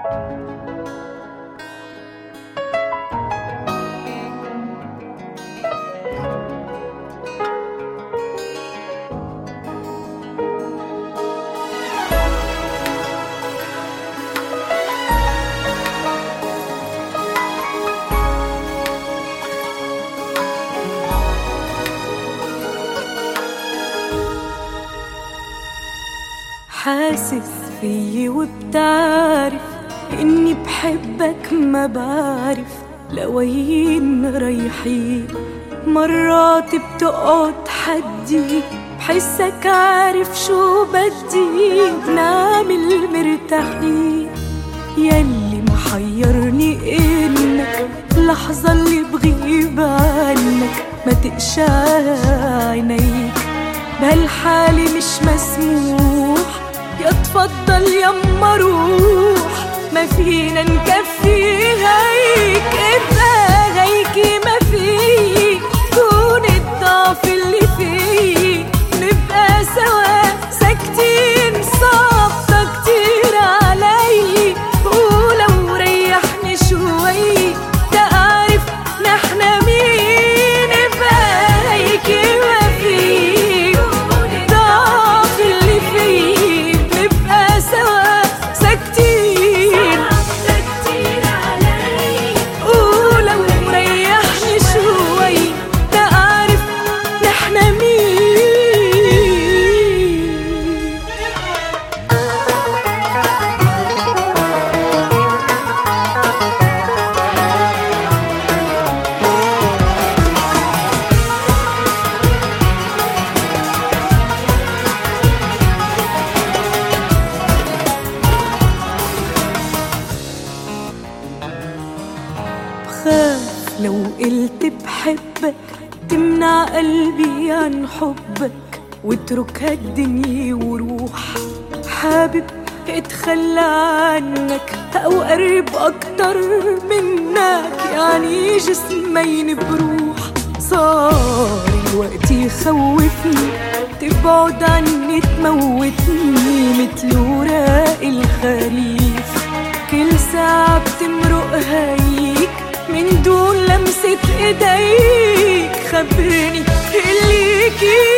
حاسس فيي وبتعرف إني بحبك، ما بعرف لوين رايحين. مرات بتقعد حدي بحسك عارف شو بدي، بنعمل مرتاحين. يلي محيرني إنك اللحظة اللي بغيب عنك ما تقشع عينيك. بهالحالة مش مسموح، يا تفضل يما روح، ما فينا نكفي هيك. ابقى هيك ما في كون الضعف اللي فيه، نبقى سوا ساكتين. صعبة كتير علي، ولو ريحني شوي تعرف نحنا مين. ابقى هيك ما في لو قلت بحبك تمنع قلبي عن حبك، واترك هالدنيا وروح. حابب اتخلى عنك او قرب اكتر منك، يعني جسمين بروح. صار الوقت يخوفني، تبعد عني تموتني مثل وراق الخريف. كل ساعة بتمرق هيك من دون لمسة ايديك. خبرني اللي كيف